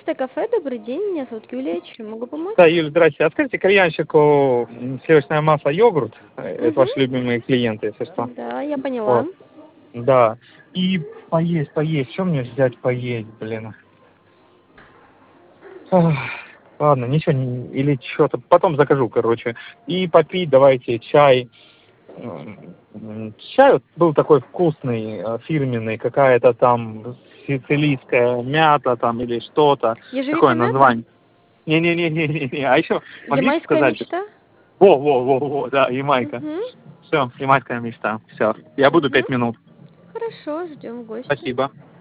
11 кафе, добрый день, меня зовут Юлия, чем могу помочь? Да, Юля, здрасте. А скажите, кальянщику сливочное масло, йогурт, это Угу. ваши любимые клиенты, если что. Да, я поняла. Вот, да. И поесть. Что мне взять поесть, блин? Ах, ладно, ничего, или что-то, потом закажу, короче. И попить давайте чай. Чай вот был такой вкусный, фирменный, какая-то там сицилийская мята там или что-то. Ежевика Такое мята? название. Не. А еще могли Ямайская сказать? мечта? Во, да, Ямайка. Угу. Все, ямайская мечта. Все, я буду Угу. 5 минут. Хорошо, ждем в гости. Спасибо.